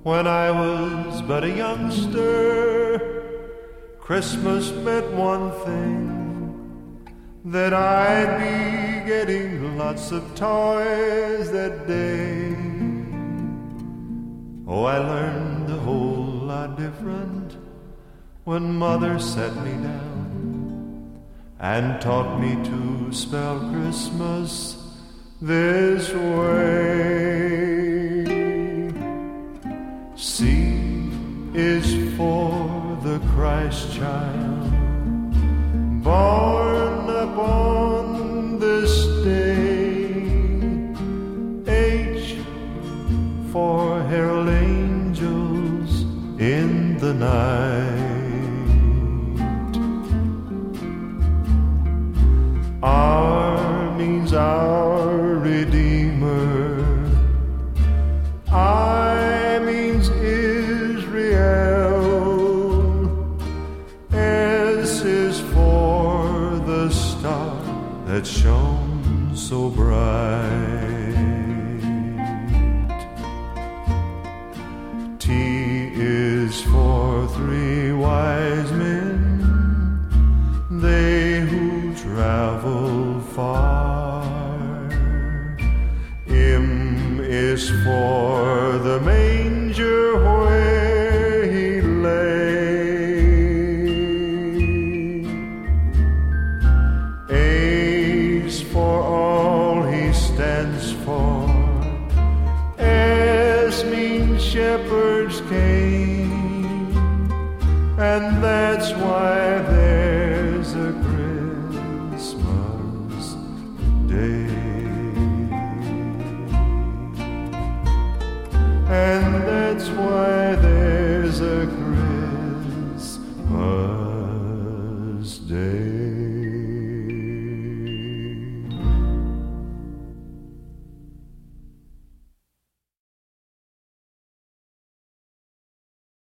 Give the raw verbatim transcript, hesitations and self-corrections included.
When I was but a youngster, Christmas meant one thing, that I'd be getting lots of toys that day. Oh, I learned a whole lot different when Mother set me down and taught me to spell Christmas this way. C is for the Christ child, born upon this day. H for herald angels in the night. R means our Redeemer. I means Israel. S is for the star that shone so bright. T is for three wise men, they who travel far. M is for the manger where he lay. A's for all he stands for. S means shepherds came, and that's why there's a Christmas day. And that's why